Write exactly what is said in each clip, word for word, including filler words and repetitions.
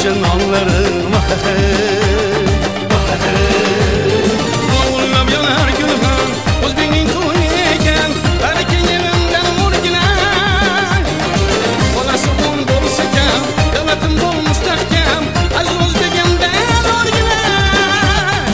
Geçen anları vah hey, vah hey. Oğlum yanar gülüm, Özbek'in toyu eken, belki yerimden vurgiler. Olası bol bol sekem, devletim bol müstahkem, az Özbek'imden vurgiler.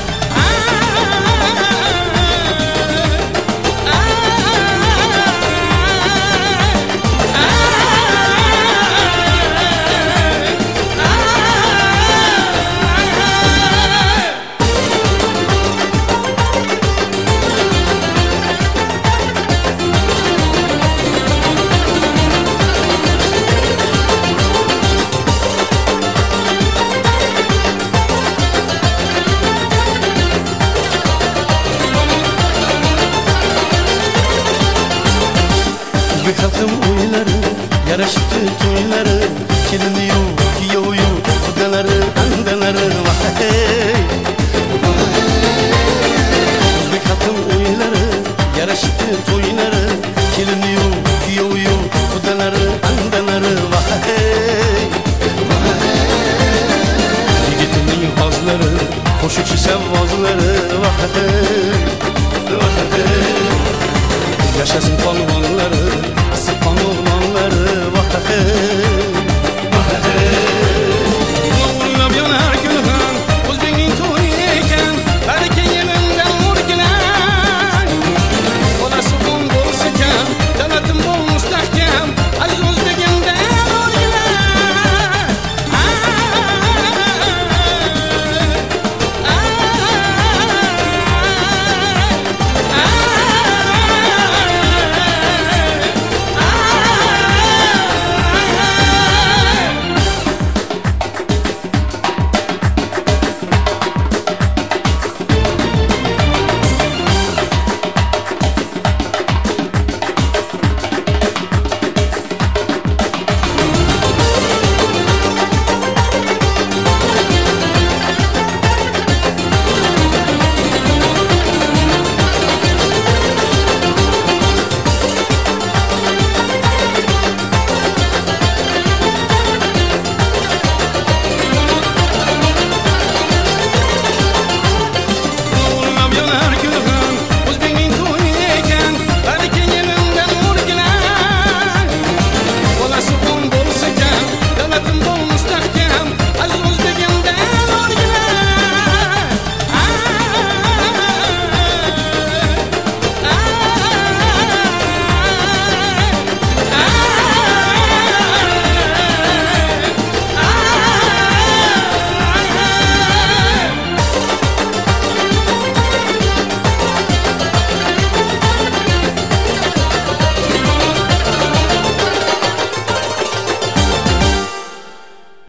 Bir halkım oyları, yaraştı toyları, kelini yok, kiyovu yok, kudaları, andaları, vah hey. Bir halkım oyları, yaraştı toyları, kelini yok, kiyovu yok, kudaları, andaları, vah hey. Yigitinin bazları, koşucu sevvazları, vah hey, vah hey. Yaşasın konu